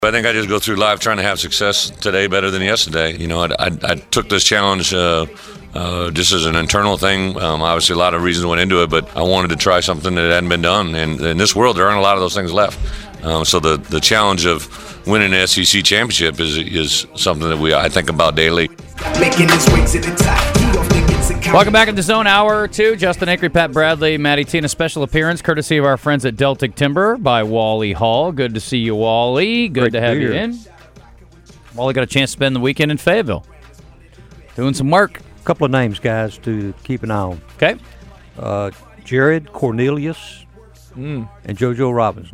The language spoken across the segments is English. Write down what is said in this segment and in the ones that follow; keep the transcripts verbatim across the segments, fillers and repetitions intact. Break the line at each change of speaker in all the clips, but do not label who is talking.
I think I just go through life trying to have success today better than yesterday. You know, I, I, I took this challenge uh, uh, just as an internal thing. Um, obviously, a lot of reasons went into it, but I wanted to try something that hadn't been done. And in this world, there aren't a lot of those things left. Um, so the, the challenge of winning an S E C championship is is something that we I think about daily.
Making his way to the top. He often gets a
Welcome back into Zone Hour two. Justin Acri, Pat Bradley, Matty T, a special appearance courtesy of our friends at Deltic Timber by Wally Hall. Good to see you, Wally. Good
Great
to have
to
you
here.
in. Wally got a chance to spend the weekend in Fayetteville doing some work.
A couple of names, guys, to keep an eye on.
Okay.
Uh, Jared Cornelius
Mm.
and JoJo Robinson.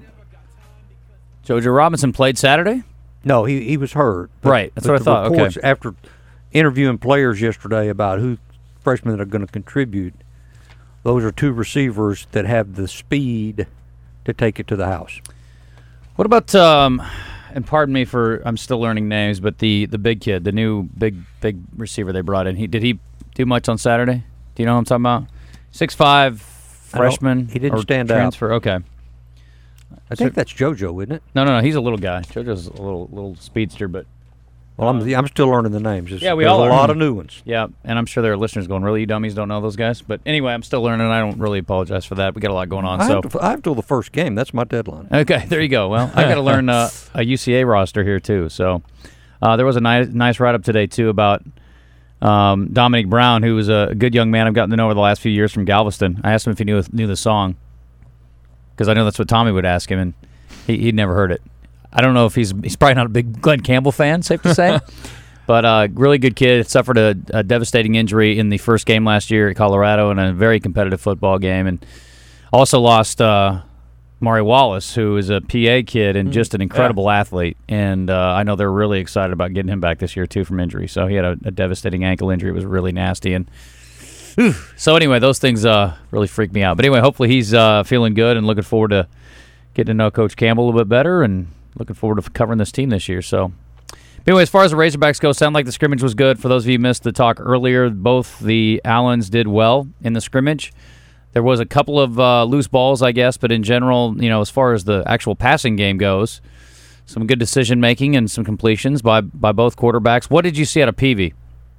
JoJo Robinson played Saturday?
No, he he was hurt.
Right, that's
but
what I
the
thought, okay.
reports After interviewing players yesterday about who freshmen that are going to contribute, those are two receivers that have the speed to take it to the house.
What about, um, and pardon me for, I'm still learning names, but the, the big kid, the new big big receiver they brought in, he did he do much on Saturday? Do you know what I'm talking about? six five
I don't-
freshman?
he didn't
or
stand out.
transfer? Okay.
I think that's JoJo, isn't it?
No, no, no, he's a little guy. JoJo's a little little speedster, but
Well, I'm I'm still learning the names. It's,
Yeah, we
there's
all
a
are.
lot of new ones.
yeah, and I'm sure there are listeners going, really, you dummies don't know those guys? But anyway, I'm still learning. I don't really apologize for that. We got a lot going on.
I
so
have, to, I have till the first game. That's my deadline.
Okay, there you go. Well, I got to learn uh, a U C A roster here too. So uh, there was a nice, nice write-up today too about um, Dominic Brown, who was a good young man I've gotten to know over the last few years from Galveston. I asked him if he knew knew the song because I know that's what Tommy would ask him, and he, he'd never heard it. I don't know if he's he's probably not a big Glenn Campbell fan, safe to say. But uh, really good kid. Suffered a, a devastating injury in the first game last year at Colorado in a very competitive football game. And also lost uh, Maury Wallace, who is a P A kid and just an incredible yeah. athlete. And uh, I know they're really excited about getting him back this year, too, from injury. So he had a, a devastating ankle injury. It was really nasty. And whew. So anyway, those things uh, really freaked me out. But anyway, hopefully he's uh, feeling good and looking forward to getting to know Coach Campbell a little bit better and looking forward to covering this team this year. So. Anyway, as far as the Razorbacks go, sound like the scrimmage was good. For those of you who missed the talk earlier, both the Allens did well in the scrimmage. There was a couple of uh, loose balls, I guess, but in general, you know, as far as the actual passing game goes, some good decision-making and some completions by, by both quarterbacks. What did you see out of Peavy?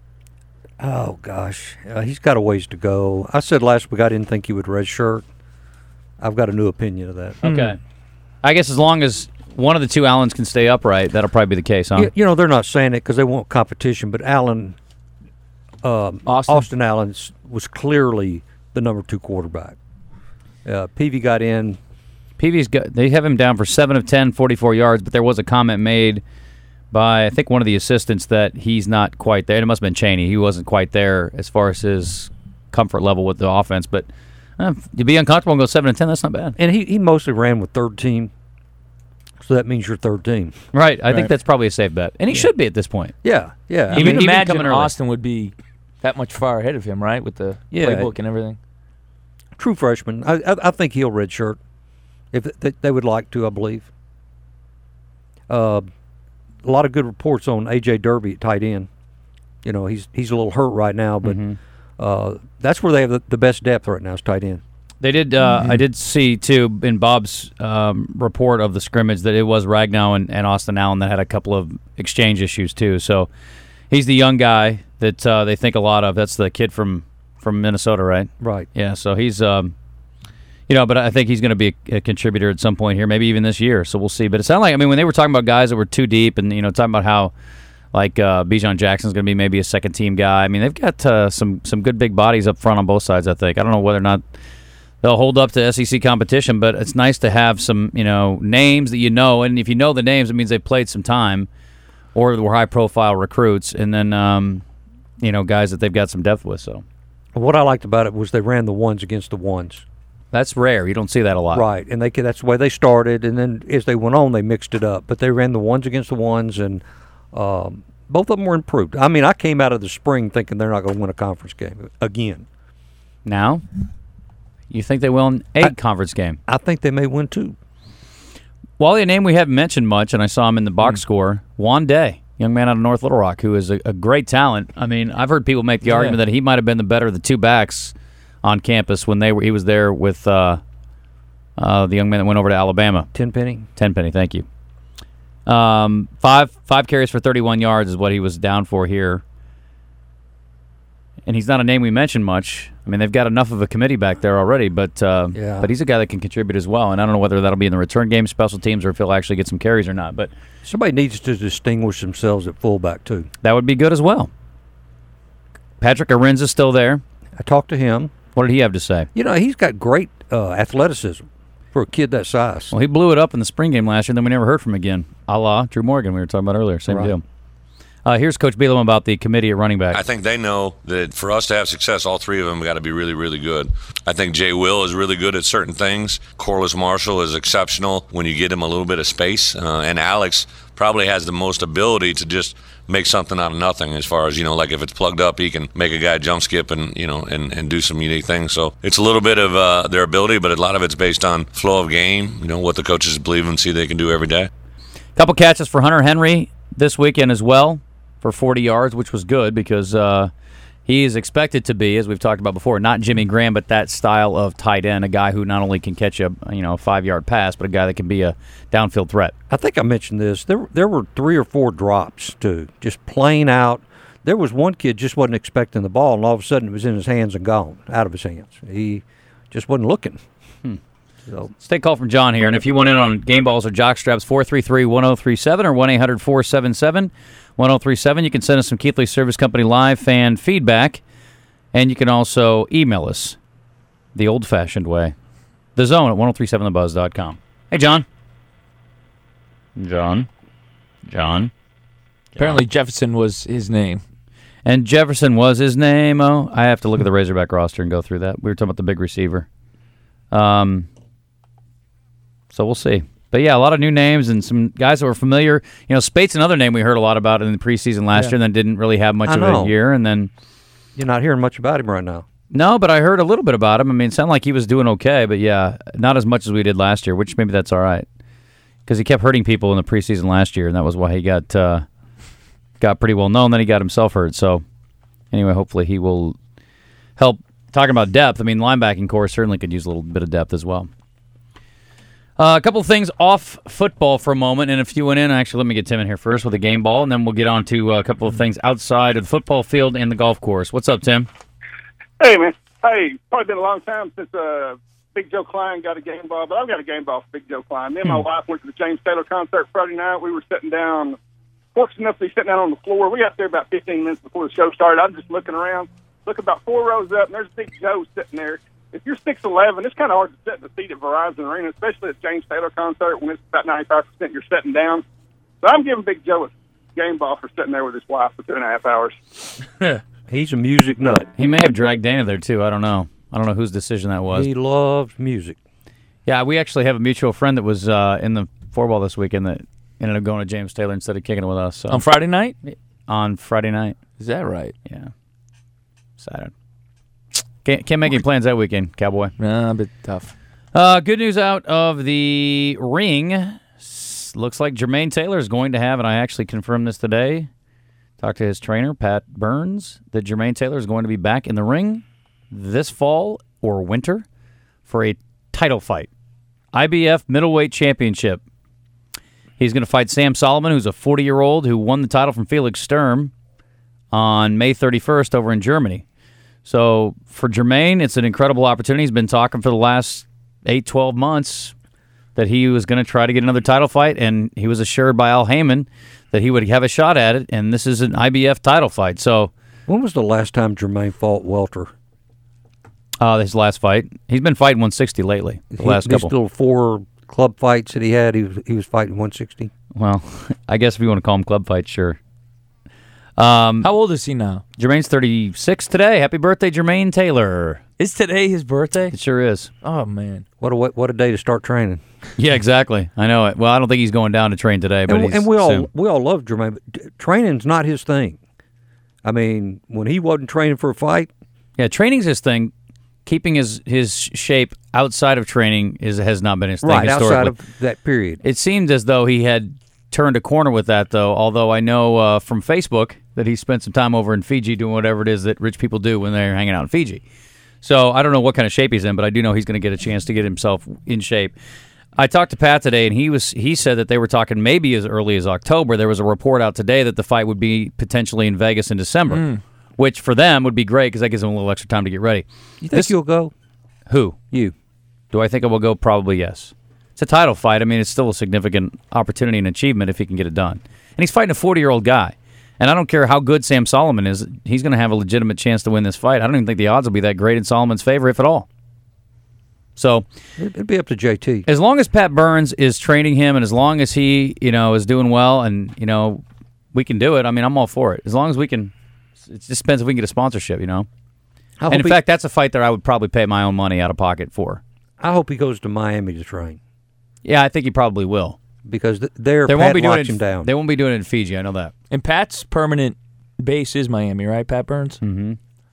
Oh, gosh. Uh, he's got a ways to go. I said last week I didn't think he would redshirt. I've got a new opinion of that.
Okay. I guess as long as one of the two Allens can stay upright, that'll probably be the case, huh?
You, you know, they're not saying it because they want competition, but Allen, um,
Austin.
Austin Allen was clearly the number two quarterback. Uh, Peavy got in.
Peavy's got, they have him down for seven of ten, forty-four yards, but there was a comment made by, I think, one of the assistants that he's not quite there. And it must have been Cheney. He wasn't quite there as far as his comfort level with the offense. But uh, to be uncomfortable and go seven and ten, that's not bad.
And he, he mostly ran with third team. So that means you're third team.
Right. I
Right.
think that's probably a safe bet. And he
Yeah.
should be at this point.
Yeah, yeah.
Even-
You can
even
imagine
coming early.
Austin would be that much far ahead of him, right, with the
Yeah.
playbook and everything.
True freshman. I, I, I think he'll redshirt if th- they would like to, I believe. Uh, a lot of good reports on A J Derby at tight end. You know, he's he's a little hurt right now, but
Mhm.
uh, that's where they have the, the best depth right now is tight end.
They did. Uh,
Mm-hmm.
I did see too in Bob's um, report of the scrimmage that it was Ragnow and, and Austin Allen that had a couple of exchange issues too. So he's the young guy that uh, they think a lot of. That's the kid from, from Minnesota, right?
Right.
Yeah. So he's, um, you know, but I think he's going to be a, a contributor at some point here, maybe even this year. So we'll see. But it sounded like, I mean, when they were talking about guys that were too deep, and you know, talking about how like uh, Bijan Jackson's going to be maybe a second team guy. I mean, they've got uh, some some good big bodies up front on both sides. I think. I don't know whether or not they'll hold up to S E C competition, but it's nice to have some, you know, names that you know, and if you know the names, it means they've played some time, or were high-profile recruits, and then, um, you know, guys that they've got some depth with. So
What I liked about it was they ran the ones against the ones.
that's rare. You don't see that a lot.
Right, and they could, that's the way they started, and then as they went on, they mixed it up. But they ran the ones against the ones, and um, both of them were improved. I mean, I came out of the spring thinking they're not going to win a conference game again.
Now, you think they will in a
I-
conference game?
I think they may win two.
Wally, a name we haven't mentioned much, and I saw him in the box score, Juan Day, young man out of North Little Rock, who is a, a great talent. I mean, I've heard people make the
Yeah.
argument that he might have been the better of the two backs on campus when they were. He was there with uh, uh, the young man that went over to Alabama.
Tenpenny.
Tenpenny, thank you. Um, five five carries for thirty-one yards is what he was down for here. And he's not a name we mentioned much. I mean, they've got enough of a committee back there already, but uh,
Yeah.
but he's a guy that can contribute as well. And I don't know whether that'll be in the return game, special teams, or if he'll actually get some carries or not. But
Somebody needs to distinguish themselves at fullback, too.
that would be good as well. Patrick Arinza's still there.
I talked to him.
What did he have to say?
You know, he's got great uh, athleticism for a kid that size.
Well, he blew it up in the spring game last year, and then we never heard from him again. A la Drew Morgan we were talking about earlier. Same
Right.
deal. Uh, here's Coach Bielema about the committee at running back.
I think they know that for us to have success, all three of them got to be really, really good. I think Jay Will is really good at certain things. Corliss Marshall is exceptional when you get him a little bit of space. Uh, and Alex probably has the most ability to just make something out of nothing as far as, you know, like if it's plugged up, he can make a guy jump skip and, you know, and, and do some unique things. So it's a little bit of uh, their ability, but a lot of it's based on flow of game, you know, what the coaches believe and see they can do every day.
Couple catches for Hunter Henry this weekend as well for forty yards, which was good because uh, he is expected to be, as we've talked about before, not Jimmy Graham, but that style of tight end, a guy who not only can catch a you know a five-yard pass, but a guy that can be a downfield threat.
I think I mentioned this. There, there were three or four drops, too, just plain out. There was one kid just wasn't expecting the ball, and all of a sudden it was in his hands and gone, out of his hands. He just wasn't looking.
Hmm.
So,
Let's take a call from John here, and if you want in on game balls or jock straps, four three three, one oh three seven or one eight hundred, four seven seven, one oh three seven. You can send us some Keithley Service Company live fan feedback, and you can also email us the old-fashioned way, the zone at ten thirty-seven the buzz dot com. Hey, John. John. John.
Apparently Jefferson was his name.
And Jefferson was his name. Oh, I have to look at the Razorback roster and go through that. We were talking about the big receiver. Um... So we'll see. But, yeah, a lot of new names and some guys that were familiar. You know, Spate's another name we heard a lot about in the preseason last
Yeah.
year and then didn't really have much
I
of
know.
a year. And then,
you're not hearing much about him right now.
no, but I heard a little bit about him. I mean, it sounded like he was doing okay. But, yeah, not as much as we did last year, which maybe that's all right. Because he kept hurting people in the preseason last year, and that was why he got uh, got pretty well known. Then he got himself hurt. So, anyway, hopefully he will help. Talking about depth, I mean, linebacking core certainly could use a little bit of depth as well. Uh, a couple of things off football for a moment, and if you went in, actually, let me get Tim in here first with a game ball, and then we'll get on to a couple of things outside of the football field and the golf course. What's up, Tim?
Hey, man. Hey, probably been a long time since uh, Big Joe Klein got a game ball, but I've got a game ball for Big Joe Klein. Me and my wife went to the James Taylor concert Friday night. We were sitting down, fortunate enough to be sitting down on the floor. We got there about fifteen minutes before the show started. I'm just looking around, look about four rows up, and there's Big Joe sitting there. If you're six eleven, it's kind of hard to sit in the seat at Verizon Arena, especially at James Taylor concert when it's about ninety-five percent you're sitting down. So I'm giving Big Joe a game ball for sitting there with his wife for two and a half hours.
He's a music nut.
He may have dragged Dana there, too. I don't know. I don't know whose decision that was.
He loves music.
Yeah, we actually have a mutual friend that was uh, in the four ball this weekend that ended up going to James Taylor instead of kicking it with us. So.
On Friday night?
On Friday night.
Is that right?
Yeah. Saturday. Can't, can't make any plans that weekend, Cowboy.
Nah, a bit tough.
Uh, good news out of the ring. S- looks like Jermaine Taylor is going to have, and I actually confirmed this today, talked to his trainer, Pat Burns, that Jermaine Taylor is going to be back in the ring this fall or winter for a title fight. I B F Middleweight Championship. He's going to fight Sam Solomon, who's a forty-year-old who won the title from Felix Sturm on May thirty-first over in Germany. So for Jermaine, it's an incredible opportunity. He's been talking for the last eight, twelve months that he was going to try to get another title fight, and he was assured by Al Heyman that he would have a shot at it, and this is an I B F title fight. So
When was the last time Jermaine fought Welter?
uh, his last fight, he's been fighting one sixty lately, the
He-
last
these
couple.
little four club fights that he had, he was, he was fighting one sixty.
Well, I guess if you want to call them club fights, sure. Um,
How old is he now?
Jermaine's thirty-six today. Happy birthday, Jermaine Taylor.
Is today his birthday?
It sure is.
Oh, man.
What a what a day to start training.
Yeah, exactly. I know it. Well, I don't think he's going down to train today, but
And,
he's
and we all
soon.
we all love Jermaine, but t- training's not his thing. I mean, when he wasn't training for a fight,
Yeah, training's his thing. Keeping his his shape outside of training is has not been his thing
right
historically.
outside of that period.
It seemed as though he had turned a corner with that, though, although I know uh, from Facebook that he spent some time over in Fiji doing whatever it is that rich people do when they're hanging out in Fiji. So I don't know what kind of shape he's in, but I do know he's going to get a chance to get himself in shape. I talked to Pat today, and he was he said that they were talking maybe as early as October. There was a report out today that the fight would be potentially in Vegas in December,
Mm.
which for them would be great because that gives them a little extra time to get ready.
You think
This-
you'll go?
Who?
You.
Do I think it will go? Probably yes. It's a title fight. I mean, it's still a significant opportunity and achievement if he can get it done. And he's fighting a forty-year-old guy. And I don't care how good Sam Solomon is, he's going to have a legitimate chance to win this fight. I don't even think the odds will be that great in Solomon's favor, if at all. So,
It'd be up to J T.
as long as Pat Burns is training him, and as long as he, you know, is doing well, and you know, we can do it. I mean, I'm all for it. As long as we can, it just depends if we can get a sponsorship, you know.
I
And
hope
in
he,
fact, that's a fight that I would probably pay my own money out of pocket for.
I hope he goes to Miami to train
Yeah, I think he probably will.
because th- there
They
Pat
won't be doing
locks
it.
him down.
They won't be doing it in Fiji. I know that.
And Pat's permanent base is Miami, right, Pat Burns?
Mm-hmm.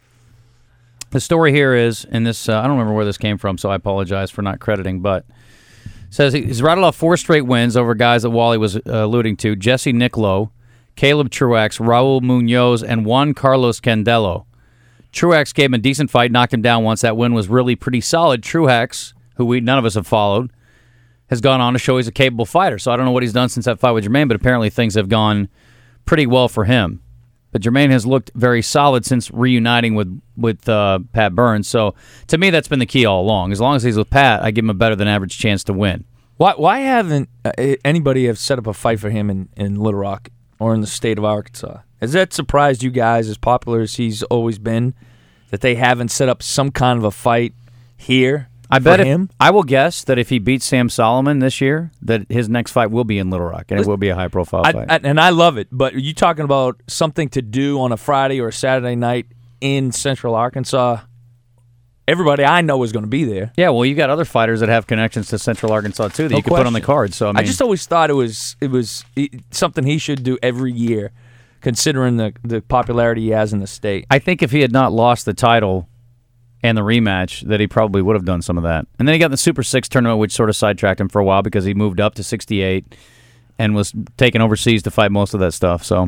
The story here is, and this uh, I don't remember where this came from, so I apologize for not crediting, but it says he's rattled off four straight wins over guys that Wally was uh, alluding to: Jesse Nicklow, Caleb Truax, Raul Munoz, and Juan Carlos Candelo. Truax gave him a decent fight, knocked him down once. That win was really pretty solid. Truax, who we none of us have followed, has gone on to show he's a capable fighter. So I don't know what he's done since that fight with Jermaine, but apparently things have gone pretty well for him. But Jermaine has looked very solid since reuniting with with uh, Pat Burns. So to me, that's been the key all along. As long as he's with Pat, I give him a better than average chance to win.
Why why haven't uh, anybody have set up a fight for him in, in Little Rock or in the state of Arkansas? Has that surprised you guys, as popular as he's always been, that they haven't set up some kind of a fight here
I
for
bet if,
him?
I will guess that if he beats Sam Solomon this year, that his next fight will be in Little Rock, and it will be a high-profile
I,
fight.
I, and I love it, but are you talking about something to do on a Friday or a Saturday night in Central Arkansas? Everybody I know is going to be there.
yeah, well, you got other fighters that have connections to Central Arkansas too that
No
you could put on the
question.
card. So I mean,
I just always thought it was it was e- something he should do every year, considering the the popularity he has in the state.
I think if he had not lost the title and the rematch, that he probably would have done some of that. And then he got in the Super Six tournament, which sort of sidetracked him for a while because he moved up to sixty-eight and was taken overseas to fight most of that stuff. So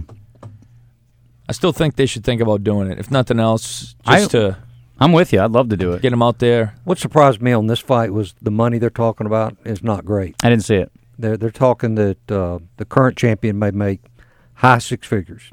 I still think they should think about doing it, if nothing else,
I-
just to
I'm with you. I'd love to do it.
get him out there.
What surprised me on this fight was the money they're talking about is not great.
I didn't see it.
They're they're talking that uh, the current champion may make high six figures.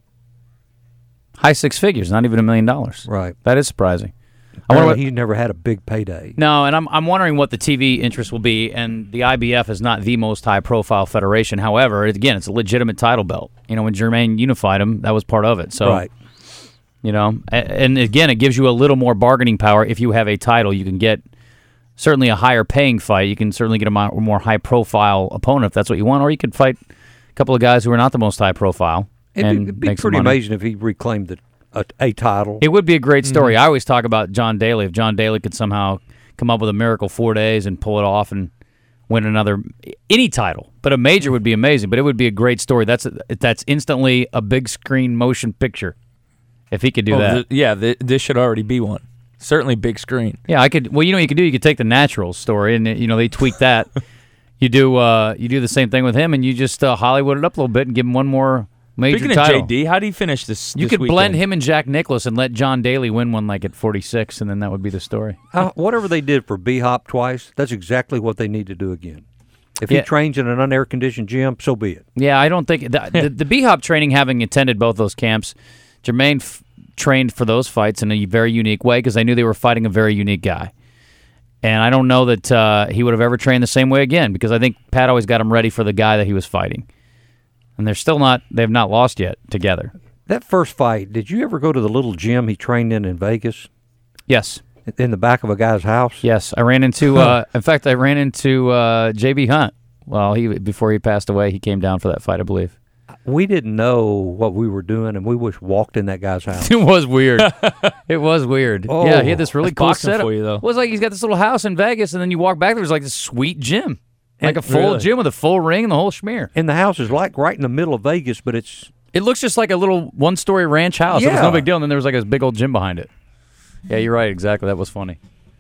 High six figures, not even a million dollars.
Right.
That is surprising. I wonder
Apparently
what,
he's never had a big payday.
no, and I'm I'm wondering what the T V interest will be. And the I B F is not the most high profile federation. However, it, again, it's a legitimate title belt. You know, when Jermaine unified him, that was part of it. So,
Right.
you know, a- and again, it gives you a little more bargaining power. If you have a title, you can get certainly a higher paying fight. You can certainly get a mo- more high profile opponent if that's what you want, or you could fight a couple of guys who are not the most high profile.
It'd
and
be, it'd be
make some
pretty
money.
amazing if he reclaimed the, a, a title.
It would be a great story. I always talk about John Daly. If John Daly could somehow come up with a miracle four days and pull it off and win another any title, but a major would be amazing. But it would be a great story. That's that's instantly a big screen motion picture. If he could do
Oh,
that,
th- yeah, th- this should already be one. Certainly big screen.
yeah, I could. Well, you know, what you could do. You could take the Naturals story, and you know they tweak that. you do uh, you do the same thing with him, and you just uh, Hollywood it up a little bit and give him one more major
Speaking
title.
of J D, how do you finish this?
You
this
could
weekend?
blend him and Jack Nicklaus and let John Daly win one like at forty-six, and then that would be the story.
Uh, whatever they did for B-Hop twice, that's exactly what they need to do again. If
Yeah.
he trains in an unair conditioned gym, so be it.
Yeah, I don't think the, the, the B-Hop training, having attended both those camps, Jermaine f- trained for those fights in a very unique way because I knew they were fighting a very unique guy. And I don't know that uh, he would have ever trained the same way again because I think Pat always got him ready for the guy that he was fighting. And they're still not, they've not lost yet together.
That first fight, did you ever go to the little gym he trained in in Vegas?
Yes,
In the back of a guy's house?
yes. I ran into, uh, in fact, I ran into uh, J B Hunt. Well, he before he passed away, he came down for that fight, I believe.
We didn't know what we were doing, and we just walked in that guy's house.
It was weird. It was weird.
Oh,
yeah, he had this really
that's
cool
boxing
setup.
for you, though.
It was like he's got this little house in Vegas, and then you walk back, there's like this sweet gym. Like a full
Really?
gym with a full ring and the whole schmear.
And the house is like right in the middle of Vegas, but it's
It looks just like a little one-story ranch house. It was no
Yeah.
big deal, and then there was like a big old gym behind it. Yeah, you're right. Exactly. That was funny.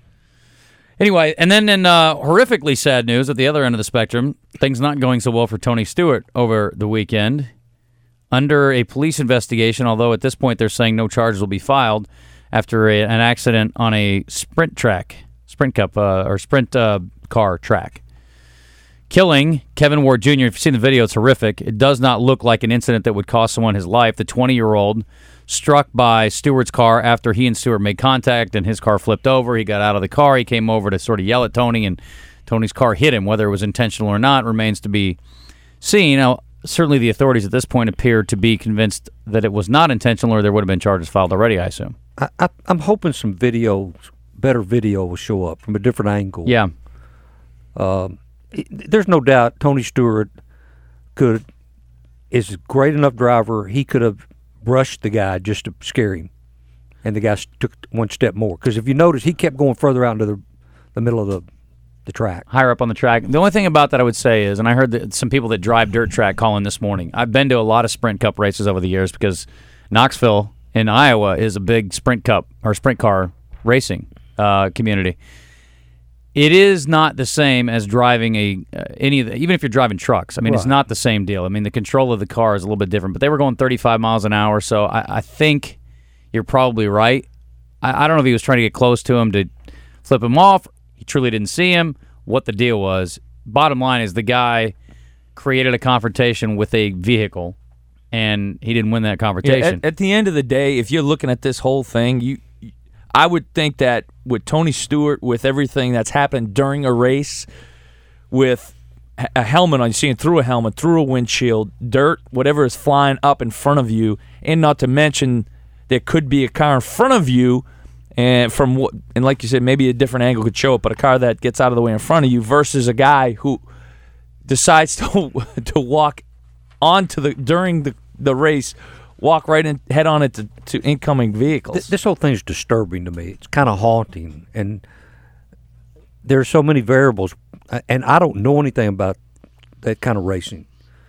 Anyway, and then in uh, horrifically sad news at the other end of the spectrum, things not going so well for Tony Stewart over the weekend. Under a police investigation, although at this point they're saying no charges will be filed after a, an accident on a sprint track, sprint cup, uh, or sprint uh, car track. killing Kevin Ward Junior If you've seen the video, it's horrific. It does not look like an incident that would cost someone his life. The twenty-year-old struck by Stewart's car after he and Stewart made contact, and his car flipped over. He got out of the car. He came over to sort of yell at Tony, and Tony's car hit him. Whether it was intentional or not remains to be seen. Now, certainly the authorities at this point appear to be convinced that it was not intentional, or there would have been charges filed already, I assume.
I, I, I'm hoping some video, better video will show up from a different angle.
Yeah.
Um, there's no doubt Tony Stewart could is a great enough driver. He could have brushed the guy just to scare him, and the guy took one step more. Because if you notice, he kept going further out into the the middle of the the track,
higher up on the track. The only thing about that I would say is, and I heard that some people that drive dirt track calling this morning. I've been to a lot of Sprint Cup races over the years because Knoxville in Iowa is a big Sprint Cup or Sprint car racing uh, community. It is not the same as driving a uh, any of the, even if you're driving trucks. I mean, right. It's not the same deal. I mean, the control of the car is a little bit different. But they were going thirty-five miles an hour, so I, I think you're probably right. I, I don't know if he was trying to get close to him to flip him off. He truly didn't see him. What the deal was. Bottom line is the guy created a confrontation with a vehicle, and he didn't win that confrontation.
Yeah, at, at the end of the day, if you're looking at this whole thing, you. I would think that with Tony Stewart, with everything that's happened during a race, with a helmet on, you see him through a helmet, through a windshield, dirt, whatever is flying up in front of you, and not to mention there could be a car in front of you, and from what, and like you said, maybe a different angle could show it, but a car that gets out of the way in front of you versus a guy who decides to to walk onto the during the the race. Walk right in, head on into to incoming vehicles.
This, this whole thing is disturbing to me. It's kind of haunting, and there's so many variables, and I don't know anything about that kind of racing.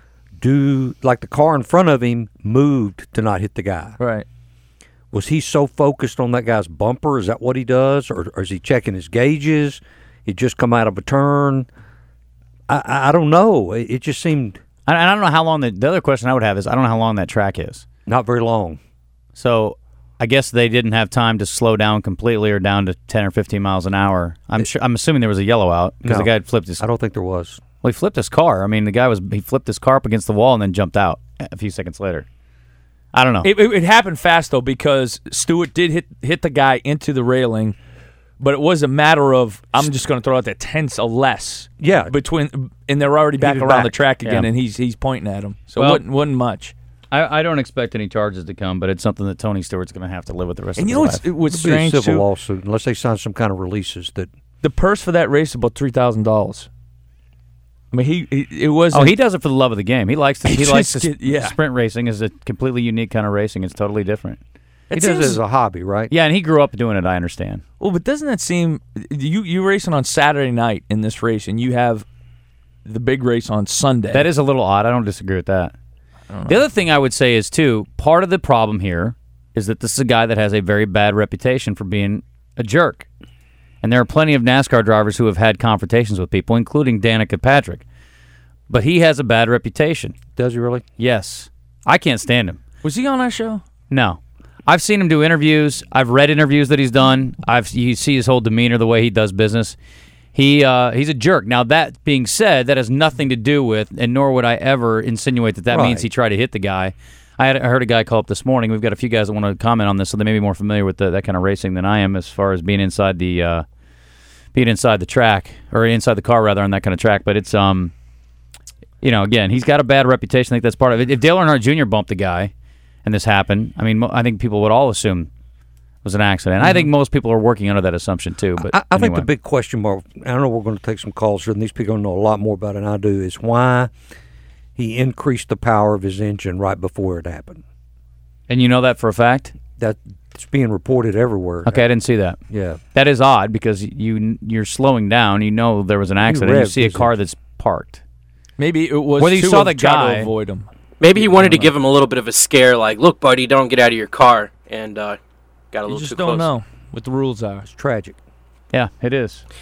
Do like the car in front of him moved to not hit the guy?
Right.
Was he so focused on that guy's bumper? Is that what he does, or, or is he checking his gauges? He just come out of a turn. I, I, I don't know. It, it just seemed.
I, I don't know how long. The, the other question I would have is I don't know how long that track is.
Not very long.
So I guess they didn't have time to slow down completely or down to ten or fifteen miles an hour. I'm it, sure. I'm assuming there was a yellow out because
no,
the guy had flipped his.
I don't think there was.
Well, he flipped his car. I mean, the guy was he flipped his car up against the wall and then jumped out a few seconds later. I don't know.
It, it, it happened fast though because Stewart did hit hit the guy into the railing, but it was a matter of I'm just going to throw out that tenths or less.
Yeah.
Between and they're already back around back. the track again, yeah. and he's he's pointing at him. So well, it wasn't, wasn't much.
I, I don't expect any charges to come, but it's something that Tony Stewart's going to have to live with the rest
and
of
you
his
know
life.
What's, what's strange
be a civil
too?
lawsuit unless they sign some kind of releases that
the purse for that race is about three thousand dollars. I mean, he, he it was.
Oh, he does it for the love of the game. He likes to. He,
he
likes to,
get, yeah.
Sprint racing is a completely unique kind of racing. It's totally different.
He it does seems, it as a hobby, right?
Yeah, and he grew up doing it. I understand.
Well, but doesn't that seem you you racing on Saturday night in this race, and you have the big race on Sunday?
That is a little odd. I don't disagree with that. The other thing I would say is, too, part of the problem here is that this is a guy that has a very bad reputation for being a jerk. And there are plenty of NASCAR drivers who have had confrontations with people, including Danica Patrick. But he has a bad reputation.
Does he really?
Yes. I can't stand him.
Was he on our show?
No. I've seen him do interviews. I've read interviews that he's done. I've You see his whole demeanor, the way he does business. He uh, he's a jerk. Now, that being said, that has nothing to do with, and nor would I ever insinuate that that
right.
means he tried to hit the guy. I had I heard a guy call up this morning. We've got a few guys that want to comment on this, so they may be more familiar with the, that kind of racing than I am as far as being inside the uh, being inside the track, or inside the car, rather, on that kind of track. But it's, um, you know, again, he's got a bad reputation. I think that's part of it. If Dale Earnhardt Junior bumped the guy and this happened, I mean, I think people would all assume was an accident. Mm-hmm. I think most people are working under that assumption too. But
I, I
anyway.
think the big question mark, I don't know, we're going to take some calls here, and these people know a lot more about it than I do, is why he increased the power of his engine right before it happened.
And you know that for a fact?
That it's being reported everywhere.
Okay, I didn't see that.
Yeah. That
is odd because you, you're slowing down. You know there was an accident. You see a car that's parked.
Maybe it was
Whether you saw the guy,
to avoid him.
Maybe he wanted to give him a little bit of a scare, like, look, buddy, don't get out of your car. And uh, got a
you
little
just
too
don't
close.
know what the rules are.
It's tragic.
Yeah, it is.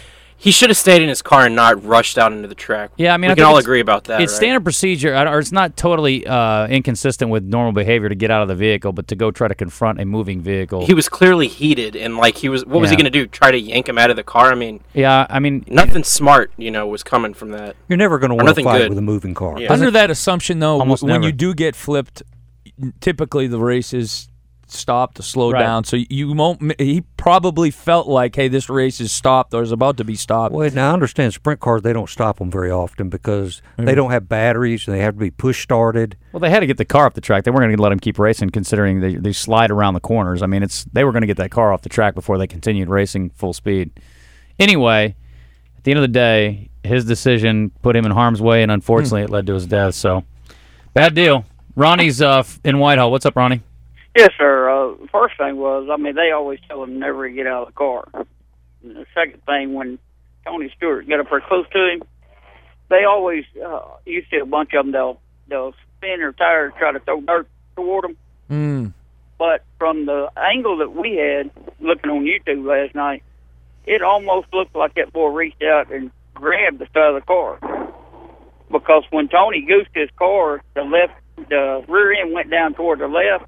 He should have stayed in his car and not rushed out into the track.
Yeah, I mean,
we
I
can
think
all
it's-
agree about that.
It's
right?
standard procedure, or it's not totally uh, inconsistent with normal behavior to get out of the vehicle, but to go try to confront a moving vehicle.
He was clearly heated, and like he was. What was he
Yeah.
going to do? Try to yank him out of the car? I mean,
yeah, I mean,
nothing smart, you know, was coming from that.
You're never going to win a
nothing
fight
good.
with a moving car.
Yeah.
Under that assumption, though,
Almost
w- when
never.
you do get flipped, typically the race is stopped to slow
Right.
down. So you won't. m- He probably felt like, hey, this race is stopped or is about to be stopped.
Well, now I understand sprint cars, they don't stop them very often because
Mm.
they don't have batteries and they have to be push started.
well, they had to get the car off the track. They weren't going to let him keep racing, considering they, they slide around the corners. I mean, it's they were going to get that car off the track before they continued racing full speed. Anyway, at the end of the day, his decision put him in harm's way, and unfortunately, it led to his death. So, bad deal. Ronnie's uh, f- in Whitehall. What's up, Ronnie?
Yes, sir. Uh, the first thing was, I mean, they always tell him never to get out of the car. And the second thing, when Tony Stewart got up there close to him, they always, uh, you see a bunch of them, they'll, they'll spin their tires, try to throw dirt toward them.
Mm.
But from the angle that we had, looking on YouTube last night, it almost looked like that boy reached out and grabbed the side of the car. Because when Tony goosed his car, the left, the rear end went down toward the left,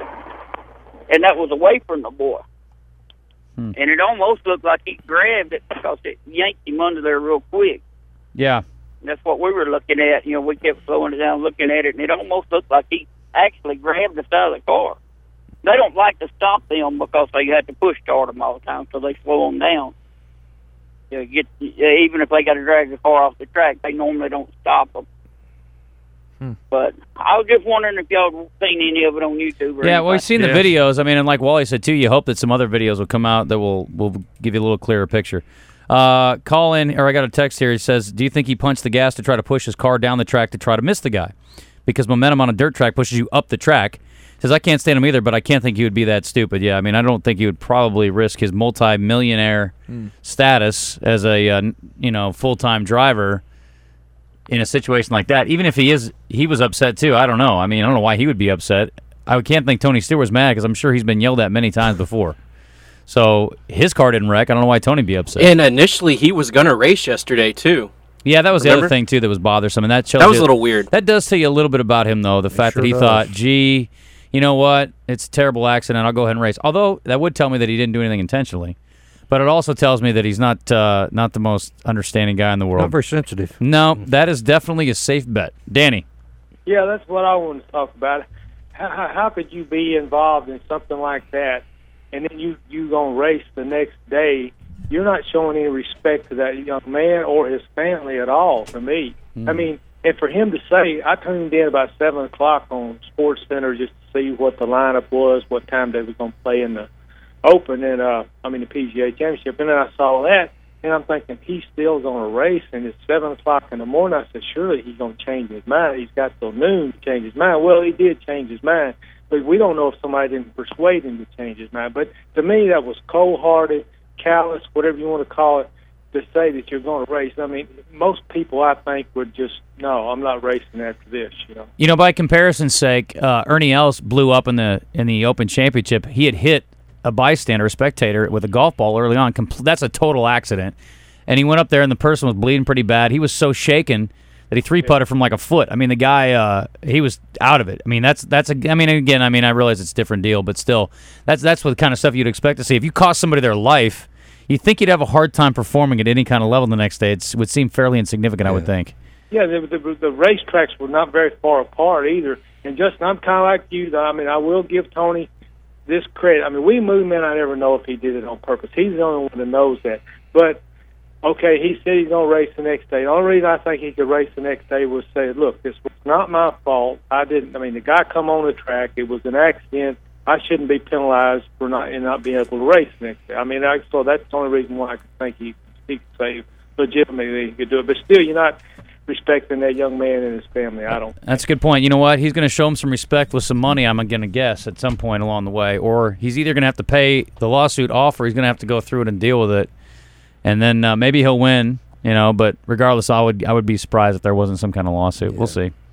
and that was away from the boy.
Hmm.
And it almost looked like he grabbed it because it yanked him under there real quick.
Yeah.
That's what we were looking at. You know, we kept slowing it down, looking at it, and it almost looked like he actually grabbed the side of the car. They don't like to stop them because they have to push start them all the time, so they slow them down. You know, get even if they got to drag the car off the track, they normally don't stop them.
Hmm.
But I was just wondering if y'all seen any of it on YouTube. Or
Yeah, well,
anything.
we've seen the videos. I mean, and like Wally said, too, you hope that some other videos will come out that will, will give you a little clearer picture. Uh, call in, or I got a text here. He says, do you think he punched the gas to try to push his car down the track to try to miss the guy? Because momentum on a dirt track pushes you up the track. He says, I can't stand him either, but I can't think he would be that stupid. Yeah, I mean, I don't think he would probably risk his multi-millionaire
Mm.
status as a, uh, you know, full-time driver in a situation like that. Even if he is, he was upset too. I don't know. I mean, I don't know why he would be upset. I can't think Tony Stewart was mad because I'm sure he's been yelled at many times before. So his car didn't wreck. I don't know why Tony'd be upset.
And initially, he was going to race yesterday, too.
Yeah, that was the
Remember?
other thing too that was bothersome, and that shows
That was
you-
a little weird.
That does tell you a little bit about him, though. The fact
sure
that he
does.
thought, "Gee, you know what? It's a terrible accident. I'll go ahead and race." Although that would tell me that he didn't do anything intentionally, but it also tells me that he's not uh, not the most understanding guy in the world.
Not very sensitive.
No, that is definitely a safe bet, Danny.
Yeah, that's what I want to talk about. How, how, how could you be involved in something like that, and then you you gonna race the next day? You're not showing any respect to that young man or his family at all. To me,
Mm.
I mean, and for him to say, I tuned in about seven o'clock on Sports Center just to see what the lineup was, what time they were gonna play in the Open, and uh, I mean the P G A Championship, and then I saw that. And I'm thinking, he's still going to race, and it's seven o'clock in the morning. I said, surely he's going to change his mind. He's got till noon to change his mind. Well, he did change his mind, but we don't know if somebody didn't persuade him to change his mind. But to me, that was cold-hearted, callous, whatever you want to call it, to say that you're going to race. I mean, most people, I think, would just, no, I'm not racing after this, you know.
You know, by comparison's sake, uh, Ernie Els blew up in the in the Open Championship. He had hit a bystander, a spectator, with a golf ball early on. Compl- that's a total accident. And he went up there, and the person was bleeding pretty bad. He was so shaken that he three-putted from like a foot. I mean, the guy, uh, he was out of it. I mean, that's that's a. I mean, again, I mean, I realize it's a different deal, but still, that's that's what kind of stuff you'd expect to see. If you cost somebody their life, you think you'd have a hard time performing at any kind of level the next day. It's, it would seem fairly insignificant, I would think.
Yeah, the, the, the racetracks were not very far apart either. And Justin, I'm kind of like you, though. I mean, I will give Tony this credit. I mean, we move men, I never know if he did it on purpose. He's the only one that knows that. But, okay, he said he's going to race the next day. The only reason I think he could race the next day was say, look, this was not my fault. I didn't, I mean, the guy come on the track. It was an accident. I shouldn't be penalized for not and not being able to race the next day. I mean, I, so that's the only reason why I could think he, he could say legitimately he could do it. But still, you're not respecting that young man and his family. I don't.
That's a good point. You know what? He's going to show him some respect with some money, I'm going to guess, at some point along the way. Or he's either going to have to pay the lawsuit off or he's going to have to go through it and deal with it. And then uh, maybe he'll win, you know. But regardless, I would I would be surprised if there wasn't some kind of lawsuit.
Yeah.
We'll see.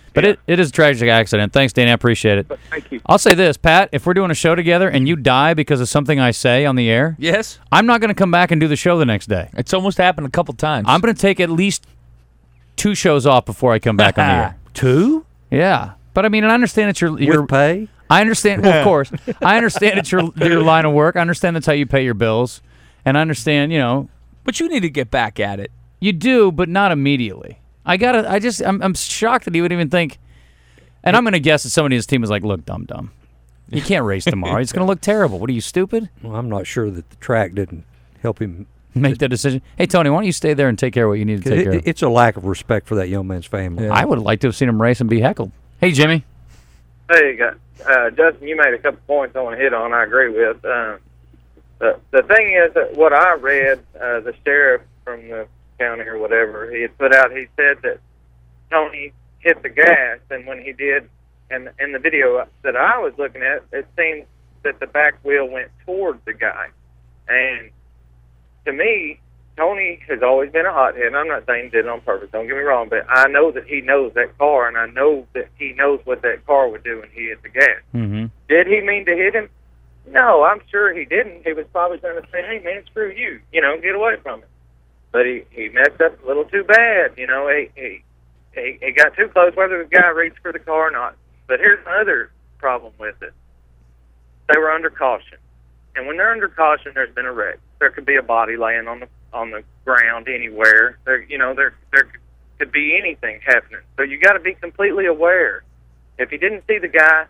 But it, it is a tragic accident. Thanks, Danny. I appreciate it.
But thank you.
I'll say this, Pat. If we're doing a show together and you die because of something I say on the air,
Yes.
I'm not going to come back and do the show the next day.
It's almost happened a couple times.
I'm going to take at least two shows off before I come back on the air.
Two?
Yeah. But, I mean, I understand it's your... your
With pay?
I understand, well, of course. I understand it's your your line of work. I understand that's how you pay your bills. And I understand, you know...
But you need to get back at it.
You do, but not immediately. I gotta. I just. I'm. I'm shocked that he would even think. And I'm gonna guess that somebody in his team was like, "Look, dum dum, you can't race tomorrow. It's gonna look terrible. What are you, stupid?"
Well, I'm not sure that the track didn't help him
make that decision. Hey, Tony, why don't you stay there and take care of what you need to take
it,
care of?
It's a lack of respect for that young man's family.
I would have liked to have seen him race and be heckled. Hey, Jimmy.
Hey, guys. Uh, Justin, you made a couple points I want to hit on. I agree with. Uh, the the thing is that what I read, uh, the sheriff from the county or whatever, he had put out, he said that Tony hit the gas, and when he did, and in the video that I was looking at, it seemed that the back wheel went towards the guy. And to me, Tony has always been a hothead, and I'm not saying he did it on purpose, don't get me wrong, but I know that he knows that car, and I know that he knows what that car would do when he hit the gas.
Mm-hmm.
Did he mean to hit him? No, I'm sure he didn't. He was probably going to say, hey, man, screw you, you know, get away from it. But he, he messed up a little too bad, you know. He, he he he got too close, whether the guy reached for the car or not. But here's another problem with it. They were under caution. And when they're under caution, there's been a wreck. There could be a body laying on the on the ground anywhere. There, you know, there there could be anything happening. So you got to be completely aware. If you didn't see the guy,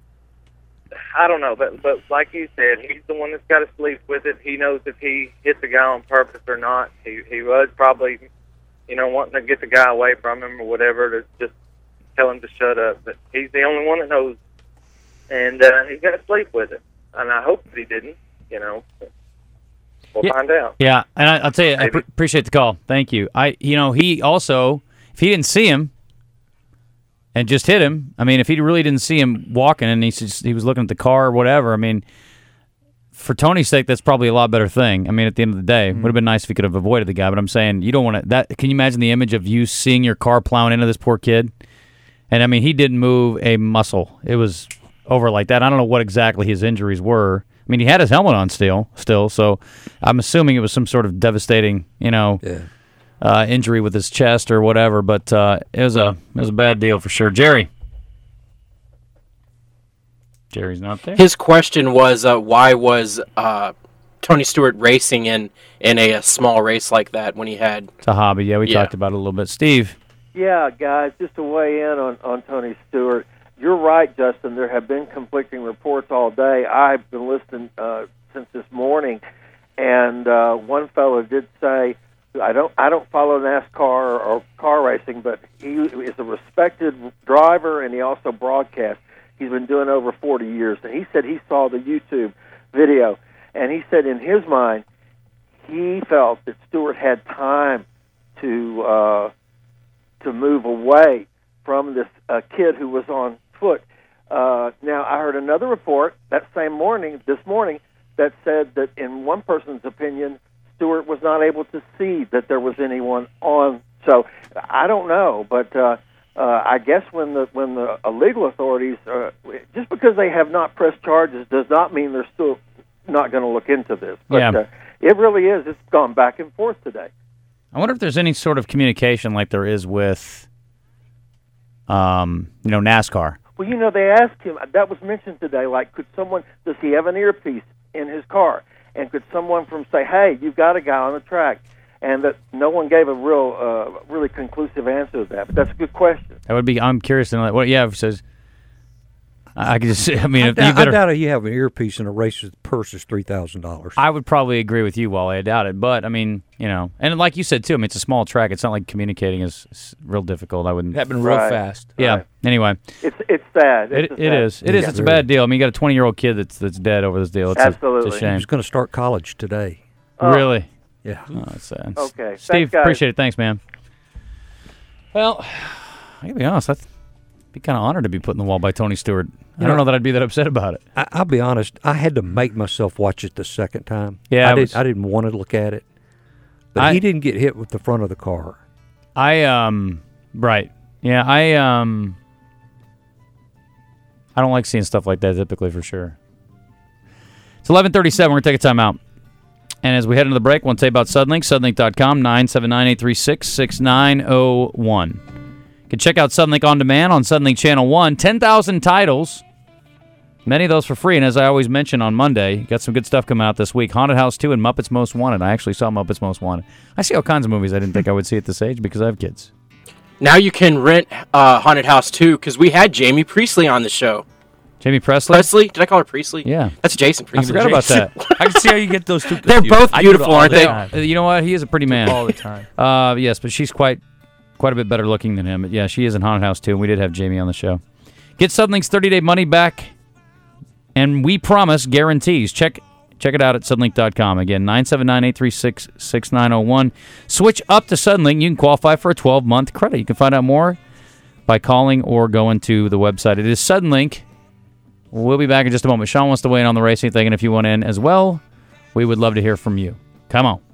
I don't know, but but like you said, he's the one that's got to sleep with it. He knows if he hit the guy on purpose or not. He he was probably, you know, wanting to get the guy away from him or whatever, to just tell him to shut up. But he's the only one that knows, and uh, he's got to sleep with it. And I hope that he didn't, you know. We'll
yeah,
find out.
Yeah, and I, I'll tell you, Maybe. I pr- appreciate the call. Thank you. I, you know, he also, if he didn't see him and just hit him, I mean, if he really didn't see him walking and he just, he was looking at the car or whatever, I mean, for Tony's sake, that's probably a lot better thing. I mean, at the end of the day, it would have been nice if he could have avoided the guy. But I'm saying you don't want to. That can you imagine the image of you seeing your car plowing into this poor kid? And I mean, he didn't move a muscle. It was over like that. I don't know what exactly his injuries were. I mean, he had his helmet on still, still. So I'm assuming it was some sort of devastating, you know,
yeah.
uh, injury with his chest or whatever. But uh, it was a it was a bad deal for sure. Jerry. Jerry's not there.
His question was, uh, why was uh, Tony Stewart racing in, in a, a small race like that when he had...
It's a hobby, yeah. We
yeah.
talked about it a little bit. Steve?
Yeah, guys, just to weigh in on, on Tony Stewart. You're right, Justin. There have been conflicting reports all day. I've been listening uh, since this morning, and uh, one fellow did say, I don't I don't follow NASCAR or, or car racing, but he is a respected driver, and he also broadcasts. He's been doing over forty years. And he said he saw the YouTube video, and he said in his mind, he felt that Stewart had time to uh, to move away from this uh, kid who was on foot. Uh, now, I heard another report that same morning, this morning, that said that in one person's opinion, Stewart was not able to see that there was anyone on. So I don't know, but uh, uh, I guess when the when the uh, legal authorities, uh, just because they have not pressed charges, does not mean they're still not going to look into this. But
yeah.
uh, it really is. It's gone back and forth today.
I wonder if there's any sort of communication like there is with, um, you know, NASCAR.
Well, you know, they asked him, that was mentioned today, like, could someone, does he have an earpiece in his car? And could someone from say, hey, you've got a guy on the track? And that no one gave a real, uh, really conclusive answer to that. But that's a good question.
That would be, I'm curious to know that. What, yeah, if it says, I could just, I mean,
I,
if
doubt,
you better,
I doubt if you have an earpiece in a race whose purse is three thousand dollars.
I would probably agree with you, Wally. I doubt it. But, I mean, you know, and like you said, too, I mean, it's a small track. It's not like communicating is, is real difficult. I wouldn't.
It happened real
Right.
fast.
Yeah.
Right.
Anyway.
It's it's sad. It's
It,
a
it
sad-
is. It is.
Yeah.
It's a bad deal. I mean, you got a twenty-year-old kid that's that's dead over this deal. It's
Absolutely.
A, it's a
He
shame.
was going to start college today.
Oh.
Really?
Yeah.
Oh, that's sad.
Okay.
Steve,
Thanks, guys.
appreciate it. Thanks, man. Well, I gotta be honest. I'd be kind of honored to be put in the wall by Tony Stewart. I
You
don't
know-
know that I'd be that upset about it.
I, I'll be honest. I had to make myself watch it the second time.
Yeah,
I,
it
did,
was-
I didn't want to look at it. But
I-
he didn't get hit with the front of the car.
I um right. Yeah, I um I don't like seeing stuff like that typically, for sure. It's eleven thirty-seven. We're going to take a timeout. And as we head into the break, we'll tell you about Suddenlink, suddenlink dot com, nine seven nine, eight three six, six nine zero one. You can check out Suddenlink on demand on Suddenlink Channel one. ten thousand titles, many of those for free. And as I always mention on Monday, got some good stuff coming out this week. Haunted House two and Muppets Most Wanted. I actually saw Muppets Most Wanted. I see all kinds of movies I didn't think I would see at this age because I have kids.
Now you can rent uh, Haunted House two because we had Jamie Priestley on the show.
Jamie Presley?
Presley? Did I call her Priestley?
Yeah.
That's Jason Priestley.
I forgot about that.
I can see how you get those two confused.
They're both
I do it
beautiful,
all
aren't
the
they?
time.
Uh, you know what? He is a pretty man.
All the time.
Uh, yes, but she's quite quite a bit better looking than him. But yeah, she is in Haunted House too, and we did have Jamie on the show. Get Suddenlink's thirty-day money back, and we promise guarantees. Check check it out at suddenlink dot com. Again, nine seven nine, eight three six, six nine zero one. Switch up to Suddenlink. You can qualify for a twelve-month credit. You can find out more by calling or going to the website. It is Suddenlink. We'll be back in just a moment. Sean wants to weigh in on the racing thing, and if you want in as well, we would love to hear from you. Come on.